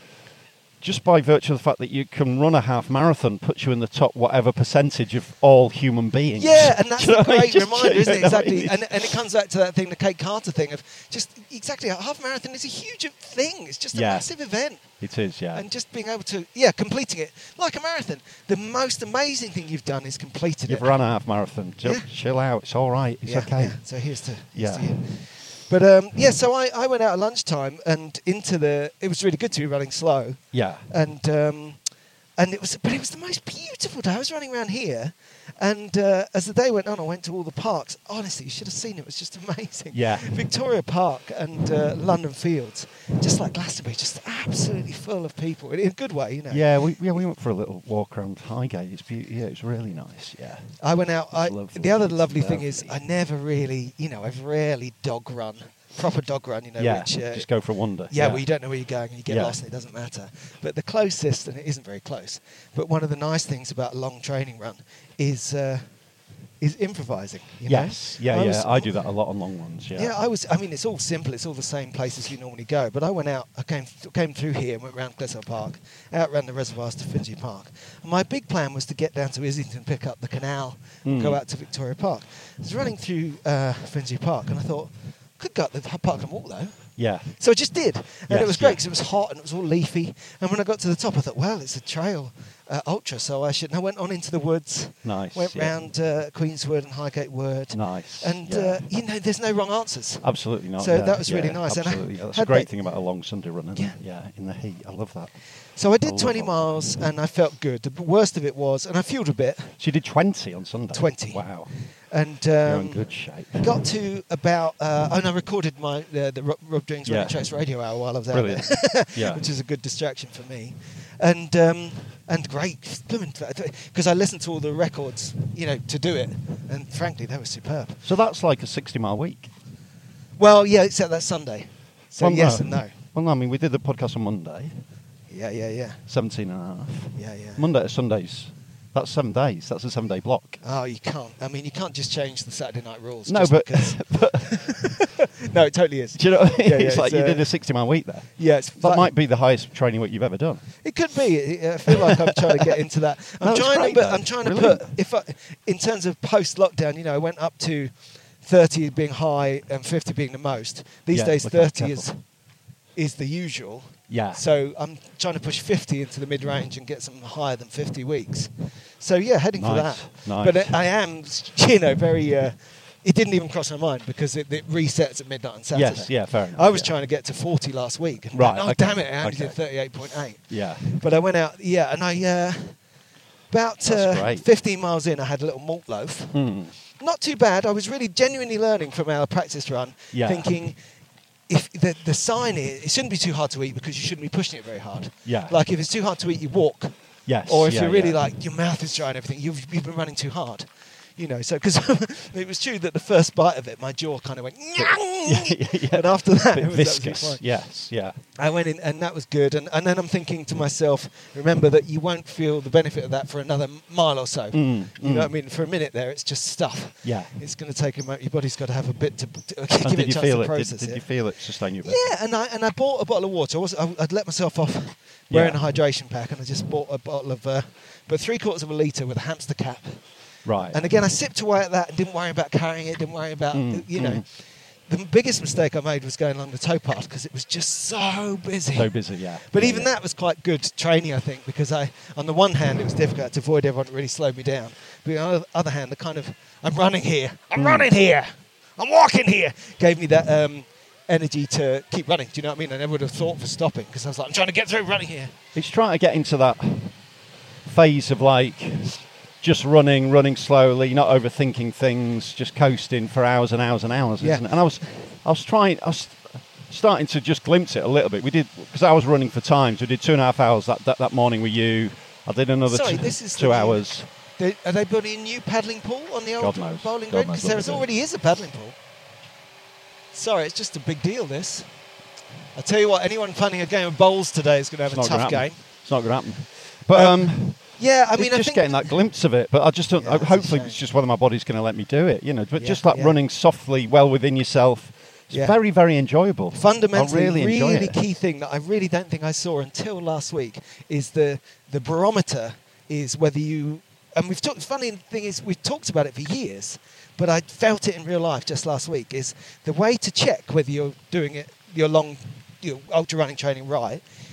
just by virtue of the fact that you can run a half marathon, puts you in the top whatever percentage of all human beings. Yeah, and that's Do you know a what I mean? great Just- reminder, isn't it? you know what I Exactly. mean? And, and it comes back to that thing, the Kate Carter thing of just exactly, a half marathon is a huge thing. It's just a Yeah. massive event. It is, yeah. And just being able to, yeah, completing it like a marathon. The most amazing thing you've done is completed You've it. run a half marathon. Just Yeah. chill out. It's all right. It's yeah, okay. yeah. So here's to, here's Yeah. to you. But um, yeah, so I, I went out at lunchtime and into the. It was really good to be running slow, Yeah. and um, and it was, but it was the most beautiful day. I was running around here, and uh, as the day went on, I went to all the parks. Honestly, you should have seen it. It was just amazing. Yeah. Victoria Park and uh, London Fields, just like Glastonbury, just absolutely full of people in a good way, you know. Yeah, we yeah we went for a little walk around Highgate. It's be- yeah, it's really nice. Yeah. I went out. I, lovely. the other It's lovely thing is, lovely. I never really, you know, I've rarely dog run, proper dog run, you know. Yeah, which, uh, just go for a wander. Yeah, well, you don't know where you're going and you get Yeah. lost and it doesn't matter. But the closest, and it isn't very close, but one of the nice things about a long training run is uh, is improvising. You Yes, know? yeah, I yeah. was- I do that a lot on long ones. Yeah. Yeah, I was. I mean, it's all simple. It's all the same places you normally go. But I went out. I came th- came through here and went round Clissold Park, out round the reservoirs to Finsbury Park. And my big plan was to get down to Islington, pick up the canal, and Mm. go out to Victoria Park. I was running through uh, Finsbury Park, and I thought, could go up the park and walk though. Yeah. So I just did, and Yes, it was great yeah. because it was hot and it was all leafy. And when I got to the top, I thought, well, it's a trail uh, ultra, so I should. And I went on into the woods. Nice. Went yeah. round uh, Queenswood and Highgate Wood. Nice. And yeah. uh, you know, there's no wrong answers. Absolutely not. So yeah, that was really yeah, nice. And I Absolutely. That's a had great that- thing about a long Sunday run, isn't Yeah. it? Yeah, in the heat. I love that. So I I did love twenty that. miles and I felt good. The worst of it was, and I fueled a bit, So you did twenty on Sunday? twenty. Wow. and You're um, in good shape. got to about. Uh, oh, and I recorded my uh, the Rob, Rob Drings Yeah. Running Chase radio hour while I was out Brilliant. there, Yeah. which is a good distraction for me, and um, and great because I listened to all the records, you know, to do it, and frankly, they were superb. So that's like a sixty mile week. Well, yeah, except that Sunday. So Well, yes no. and no. Well, no, I mean, we did the podcast on Monday, Yeah, yeah, yeah, seventeen and a half. yeah, yeah. Monday to Sundays, that's seven days. That's a seven day block. Oh, you can't. I mean, you can't just change the Saturday night rules. No, just but, because- but no, it totally is. do you know what I mean? Yeah, yeah, it's like it's, you uh, did a sixty mile week there. Yeah, it's That like- might be the highest training week you've ever done. It could be. I feel like I'm trying to get into that. I'm No, it's trying great, to. Put, though. I'm trying to Brilliant. put. If I, in terms of post lockdown, you know, I went up to thirty being high and fifty being the most. These Yeah, days, look out, thirty is careful. is the usual. Yeah. So I'm trying to push fifty into the mid range and get some higher than fifty weeks. So yeah, heading for Nice, that. nice. But I, I am, you know, very. Uh, it didn't even cross my mind because it, it resets at midnight on Saturday. Yes, yeah, fair enough. I was yeah. trying to get to forty last week. And Right, Oh, okay, damn it! I only okay. did thirty-eight point eight. Yeah. But I went out, yeah, and I uh, about That's uh, great. fifteen miles in, I had a little malt loaf. Mm. Not too bad. I was really genuinely learning from our practice run, Yeah. thinking if the the sign is it shouldn't be too hard to eat because you shouldn't be pushing it very hard. Yeah. Like if it's too hard to eat, you walk. Yes. Or if yeah, you're really yeah. like your mouth is dry and everything, you've you've been running too hard. You know, so because it was true that the first bite of it, my jaw kind of went, yeah, yeah. and after that, Bit it was absolutely viscous. fine. Yes, yeah. I went in, and that was good. And, and then I'm thinking to myself, remember that you won't feel the benefit of that for another m- mile or so. Mm, you know mm. what I mean? For a minute there, it's just stuff. Yeah. It's going to take a moment. Your body's got to have a bit to, to And give did it a you chance feel to it? process Did, did it. you feel it sustain you a bit? Yeah, and I and I bought a bottle of water. I was, I, I'd let myself off wearing Yeah. a hydration pack, and I just bought a bottle of, uh, but three quarters of a litre with a hamster cap. Right. And again, I sipped away at that and didn't worry about carrying it, didn't worry about, Mm, you know. mm. The biggest mistake I made was going along the towpath because it was just so busy. So busy, yeah. But Yeah, even yeah. that was quite good training, I think, because I, on the one hand, it was difficult to avoid everyone that really slowed me down. But on the other hand, the kind of, I'm running here, I'm Mm. running here, I'm walking here, gave me that um, energy to keep running. Do you know what I mean? I never would have thought for stopping because I was like, I'm trying to get through running here. It's trying to get into that phase of like just running, running slowly, not overthinking things, just coasting for hours and hours and hours, Yeah. isn't it? And I was, I was trying, I was starting to just glimpse it a little bit. We did, because I was running for times. We did two and a half hours that, that, that morning with you. I did another Sorry, two, this is the two new- hours. They, are they building a new paddling pool on the old God knows. bowling God green? knows Because what there they're already is a paddling pool. Sorry, it's just a big deal, this. I tell you what, anyone planning a game of bowls today is going to have It's a not tough gonna happen. game. It's not going to happen. But Um, um, Yeah, I it's mean, I just think getting that glimpse of it. But I just don't. Yeah, I, it's a hopefully, shame. it's just whether my body's going to let me do it. You know, but Yeah, just like yeah. running softly, well within yourself. It's Yeah. very, very enjoyable. fundamentally, I really, enjoy really it. key thing that I really don't think I saw until last week is the the barometer is whether you and we've talked. Funny thing is we've talked about it for years, but I felt it in real life just last week. Is the way to check whether you're doing it your long, your ultra running training right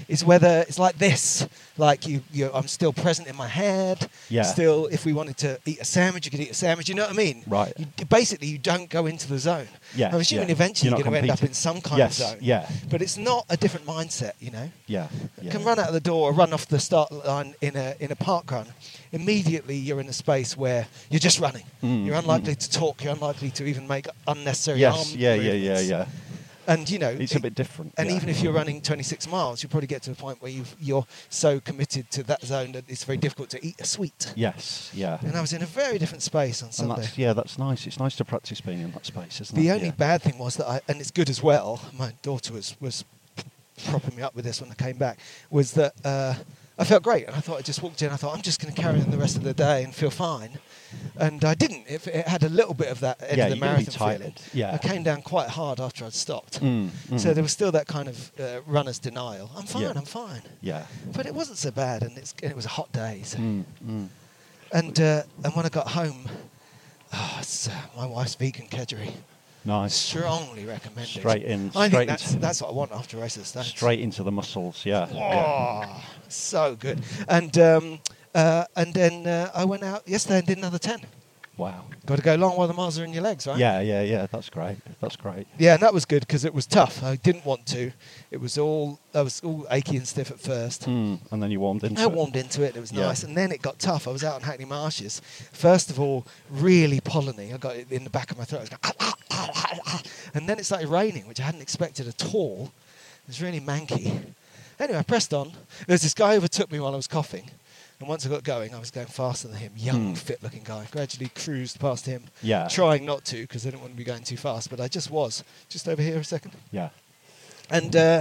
is whether it's like this, like you, you I'm still present in my head. Yeah. Still, if we wanted to eat a sandwich, you could eat a sandwich. You know what I mean? Right. You, basically, you don't go into the zone. Yeah. I'm assuming yeah. eventually you're, you're going to end up competing. in some kind yes, of zone. Yeah. But it's not a different mindset, you know. Yeah. You yeah. can run out of the door or run off the start line in a in a park run. Immediately, you're in a space where you're just running. Mm, you're unlikely mm. to talk. You're unlikely to even make unnecessary Yes. arm Yeah. Yeah. movements. Yeah. Yeah. And you know, It's it, a bit different. And yeah. even if you're running twenty-six miles, you probably get to a point where you've, you're so committed to that zone that it's very difficult to eat a sweet. Yes. Yeah. And I was in a very different space on And Sunday. that's, yeah, that's nice. It's nice to practice being in that space, isn't The it? only yeah. bad thing was that I, and it's good as well. My daughter was was propping me up with this when I came back. Was that uh, I felt great, and I thought I just walked in. I thought I'm just going to carry on the rest of the day and feel fine. And I didn't. It, it had a little bit of that end Yeah, of the you're gonna be marathon tired. feeling. Yeah. I came down quite hard after I'd stopped. Mm, mm. So there was still that kind of uh, runner's denial. I'm fine. Yeah. I'm fine. Yeah. But it wasn't so bad, and, it's, and it was a hot day. So. Mm, mm. And uh, and when I got home, oh, it's, uh, my wife's vegan kedgeree. Nice. Strongly recommended. Straight in. I straight think that's into, that's what I want after a race of the Stones. straight into the muscles. Yeah. yeah. Oh, so good. And um, uh, and then uh, I went out yesterday and did another ten. Wow. Got to go long while the miles are in your legs, right? Yeah. Yeah. Yeah. That's great. That's great. Yeah, and that was good because it was tough. I didn't want to. It was all I was all achy and stiff at first. Mm. And then you warmed into I it. warmed into it. It was Yeah. nice, and then it got tough. I was out in Hackney Marshes. First of all, really polleny. I got it in the back of my throat. I was going, ah, ah, ah, ah, ah. And then it started raining, which I hadn't expected at all. It was really manky. Anyway, I pressed on. There's this guy overtook me while I was coughing, and once I got going, I was going faster than him. Young, Hmm. fit-looking guy. Gradually cruised past him. Yeah. Trying not to because I didn't want to be going too fast, but I just was. Just over here a second. Yeah. And uh,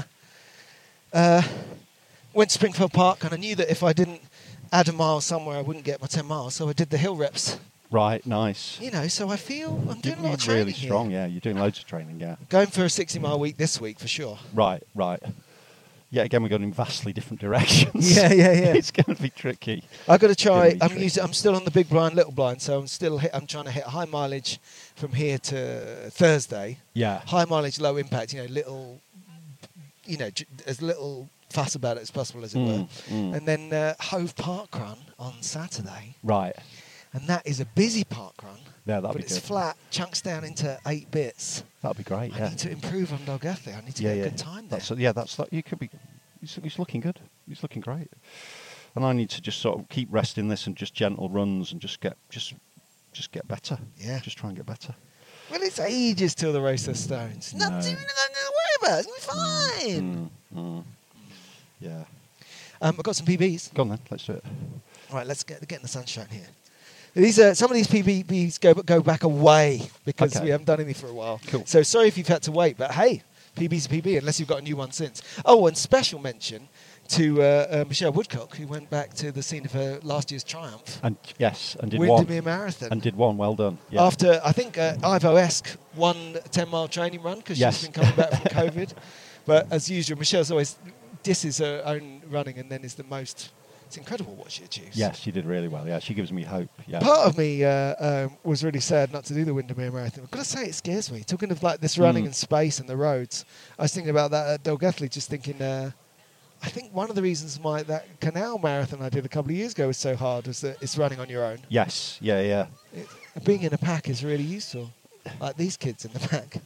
uh, went to Springfield Park, and I knew that if I didn't add a mile somewhere, I wouldn't get my ten miles. So I did the hill reps. Right. Nice. You know, so I feel I'm doing You're a lot of training really strong. here. Yeah. You're doing loads of training. Yeah. Going for a sixty mile week this week for sure. Right. Right. Yeah. Again, we're going in vastly different directions. Yeah, yeah, yeah. It's going to be tricky. I've got to try. Gonna be I'm tricky. using. I'm still on the big blind, little blind, so I'm still. Hit, I'm trying to hit high mileage from here to Thursday. Yeah. High mileage, low impact. You know, little. You know, j- as little fuss about it as possible, as it Mm, were. mm. And then uh, Hove Park Run on Saturday, Right. and that is a busy park run. Yeah, that'd but be it's good. flat, chunks down into eight bits. That'd be great. I Yeah. need to improve on Dolgethley. I need to yeah, get yeah. a good time there. That's yeah. That's that. You could be. He's, he's looking good. He's looking great. And I need to just sort of keep resting this and just gentle runs and just get just just get better. Yeah. Just try and get better. Well, it's ages till the race of Stones. No. Nothing to worry about. It's gonna be fine. Mm, mm. Yeah. Um, I've got some P Bs. Go on then. Let's do it. All right, let's get, get in the sunshine here. These are, some of these P Bs go go back away because Okay. we haven't done any for a while. Cool. So sorry if you've had to wait, but hey, P B's a P B unless you've got a new one since. Oh, and special mention to uh, uh, Michelle Woodcock, who went back to the scene of her last year's triumph, And yes, and did Windermere one. Marathon. And did one. Well done. Yeah. After, I think, uh, Ivo Esk won a ten-mile training run because Yes. she's been coming back from COVID. But as usual, Michelle's always disses her own running and then is the most... It's incredible what she achieves. Yes, she did really well. Yeah, she gives me hope. Yeah. Part of me uh, um, was really sad not to do the Windermere Marathon. I've got to say, it scares me. Talking of like this running Mm. in space and the roads, I was thinking about that at Dolgethley, just thinking... Uh, I think one of the reasons why that Canal Marathon I did a couple of years ago was so hard was that it's running on your own. Yes. Yeah. Yeah. It, being in a pack is really useful. Like these kids in the pack.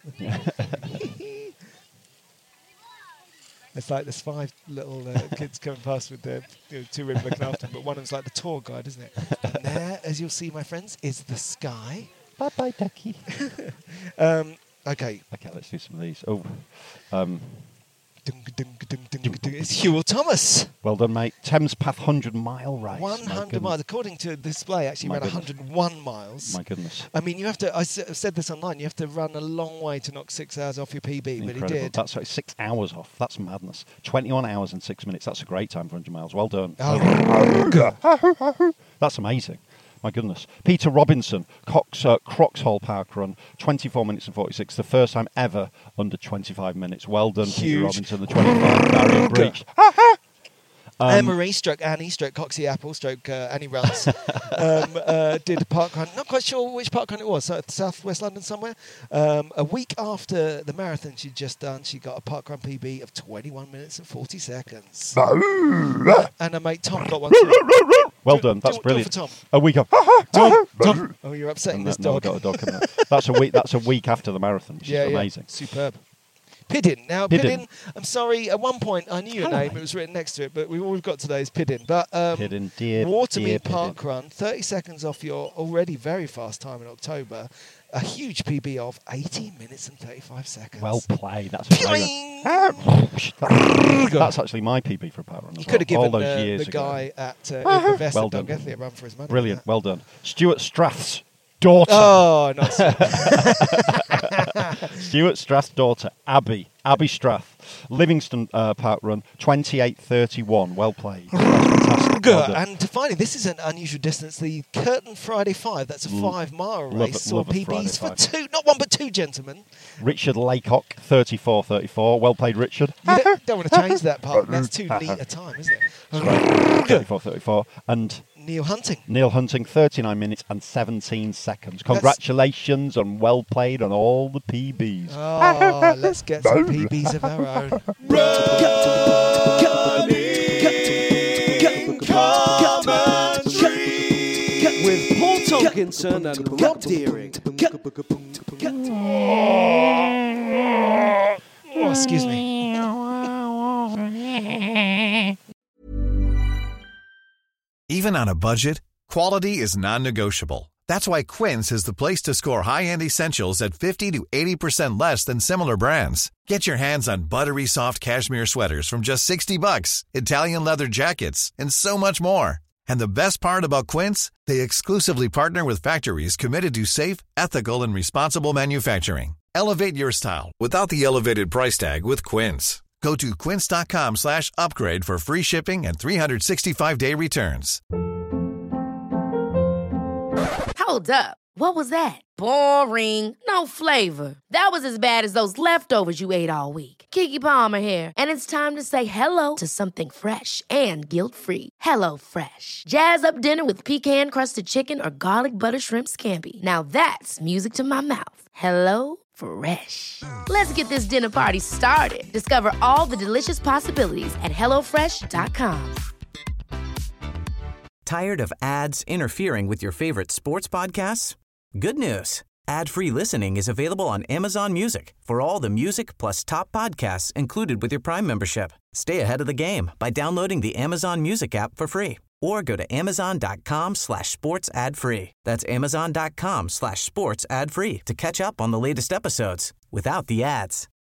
It's like there's five little uh, kids coming past with their you know, two women looking after them, but one of them's like the tour guide, isn't it? And there, as you'll see, my friends, is the sky. Bye bye, ducky. Um, okay. Okay, let's do some of these. Oh, um, Dung, dung, dung, dung, dung. It's Hewell Thomas. well done, mate. Thames Path hundred mile race. one My hundred goodness. miles. According to the display, actually My ran goodness. one hundred one miles. My goodness. I mean, you have to, I s- I've said this online, you have to run a long way to knock six hours off your P B, but he Incredible. did. That's like six hours off. That's madness. twenty-one hours and six minutes. That's a great time for one hundred miles. Well done. Oh. That's amazing. My goodness. Peter Robinson, Cox, uh, Croxhole Park Run, twenty-four minutes and forty-six. The first time ever under twenty-five minutes. Well done, Peter Huge. Robinson. The twenty-five barrier breach. Um, Anne Marie stroke Annie stroke Coxie Apple stroke uh, Annie Runs um, uh, did a park run. Not quite sure which park run it was. So South West London somewhere. Um, a week after the marathon she'd just done, she got a park run P B of twenty-one minutes and forty seconds. And her mate Tom got one too. Well do, done. do, That's do brilliant. For Tom. A week of Tom, Tom. Oh, you're upsetting And this that- no, dog. we've got a dog coming out. That's a week. That's a week after the marathon. Which yeah, is yeah. amazing. Superb. Piddin. Now, Piddin. Piddin, I'm sorry, at one point I knew your Hello. name, it was written next to it, but we, all we've got today is Piddin. But um, Piddin, dear, Watermead dear Park Piddin. Run, thirty seconds off your already very fast time in October, a huge P B of eighteen minutes and thirty-five seconds. Well played. That's a great Pling! one. That's, that's actually my P B for a power run. You as could have well, given all those uh, years the ago. guy at uh, the Vest Well at done. Dungethley a run for his money. Brilliant. Yeah. Well done. Stuart Strath's daughter. Oh, nice. Stuart Strath's daughter, Abby. Abby Strath. Livingston uh, Park Run, twenty-eight thirty-one. Well played. That's fantastic. Well done. And finally, this is an unusual distance. The Curtin Friday Five. That's a L- five-mile love race. it- Saw love a P Bs Friday for five. two, not one but two gentlemen. Richard Laycock, thirty-four thirty-four. Well played, Richard. You don't, don't want to change that part. That's too neat a time, isn't it? thirty-four thirty-four. And Neil Hunting. Neil Hunting, thirty-nine minutes and seventeen seconds. Congratulations and well played on all the P Bs. Oh, let's get some P Bs of our own. With Paul Tomkinson and Rob Deering. Oh, excuse me. Even on a budget, quality is non-negotiable. That's why Quince is the place to score high-end essentials at fifty to eighty percent less than similar brands. Get your hands on buttery soft cashmere sweaters from just sixty bucks, Italian leather jackets, and so much more. And the best part about Quince, they exclusively partner with factories committed to safe, ethical, and responsible manufacturing. Elevate your style without the elevated price tag with Quince. Go to quince.com slash upgrade for free shipping and three sixty-five day returns. Hold up. What was that? Boring. No flavor. That was as bad as those leftovers you ate all week. Keke Palmer here, and it's time to say hello to something fresh and guilt-free. Hello Fresh. Jazz up dinner with pecan-crusted chicken or garlic butter shrimp scampi. Now that's music to my mouth. Hello Fresh. Let's get this dinner party started. Discover all the delicious possibilities at hello fresh dot com. Tired of ads interfering with your favorite sports podcasts? Good news. Ad-free listening is available on Amazon Music for all the music plus top podcasts included with your Prime membership. Stay ahead of the game by downloading the Amazon Music app for free or go to amazon.com slash sports ad free. That's amazon.com slash sports ad free to catch up on the latest episodes without the ads.